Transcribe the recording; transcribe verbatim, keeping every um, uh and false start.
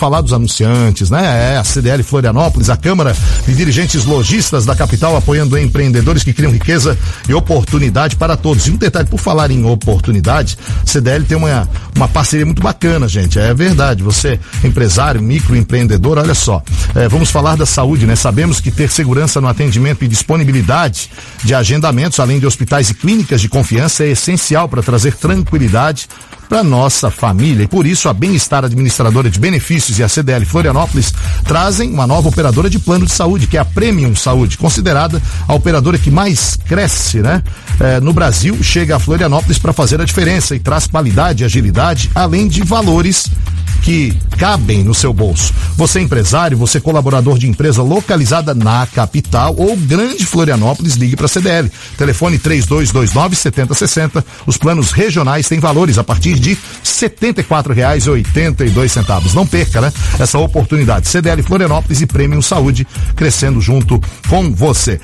falar dos anunciantes, né? É, a C D L Florianópolis, a Câmara de Dirigentes Lojistas da capital apoiando empreendedores que criam riqueza e oportunidade para todos. E um detalhe, por falar em oportunidade, a C D L tem uma, uma parceria muito bacana, gente, é verdade, você empresário, microempreendedor, olha só, é, vamos falar da saúde, né? Sabemos que ter segurança no atendimento e disponibilidade de agendamentos, além de hospitais e clínicas de confiança, é essencial para trazer tranquilidade para nossa família, e por isso a Bem-Estar Administradora de Benefícios e a C D L Florianópolis trazem uma nova operadora de plano de saúde, que é a Premium Saúde, considerada a operadora que mais cresce, né? É, no Brasil, chega a Florianópolis para fazer a diferença e traz qualidade e agilidade, além de valores que cabem no seu bolso. Você é empresário, você é colaborador de empresa localizada na capital ou Grande Florianópolis, ligue para a C D L. Telefone três dois dois nove, sete zero seis zero. Os planos regionais têm valores a partir de setenta e quatro reais e oitenta e dois centavos. Não perca, né? Essa oportunidade. C D L Florianópolis e Premium Saúde, crescendo junto com você.